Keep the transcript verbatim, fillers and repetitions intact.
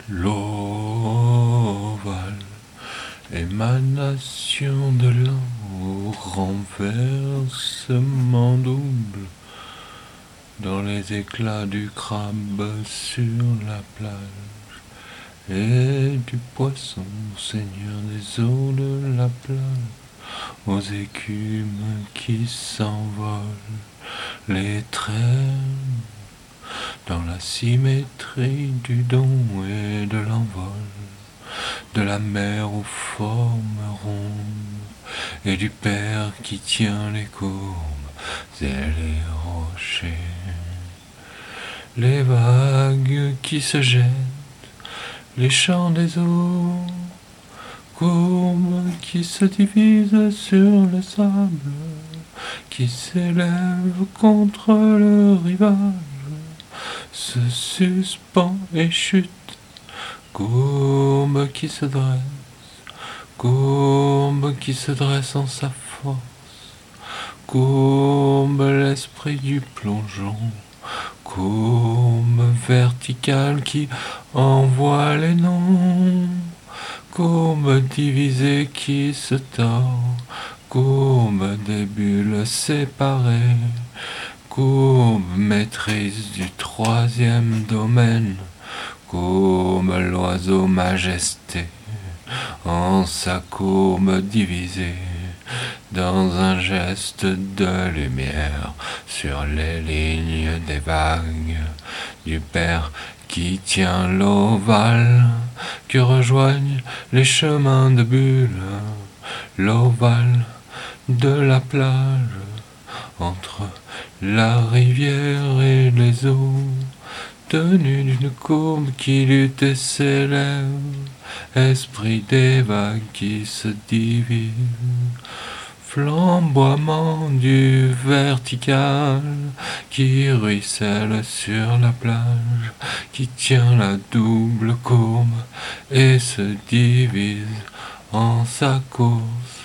L'ovale, émanation de l'eau, renversement double dans les éclats du crabe sur la plage, et du poisson, seigneur des eaux de la plage, aux écumes qui s'envolent, les traînes dans la symétrie du don et de l'envol, de la mer aux formes rondes, et du père qui tient les courbes et les rochers, les vagues qui se jettent, les chants des eaux, courbes qui se divisent sur le sable, qui s'élèvent contre le rivage, se suspend et chute, courbe qui se dresse, courbe qui se dresse en sa force, courbe l'esprit du plongeon, courbe verticale qui envoie les noms, courbe divisée qui se tord, courbe des bulles séparées, courbe maîtrise du troisième domaine, courbe l'oiseau majesté, en sa courbe divisée, dans un geste de lumière, sur les lignes des vagues, du père qui tient l'ovale, que rejoignent les chemins de bulles, l'ovale de la plage, entre la rivière et les eaux, tenu d'une courbe qui lutte et s'élève, esprit des vagues qui se divisent, flamboiement du vertical qui ruisselle sur la plage, qui tient la double courbe et se divise en sa course.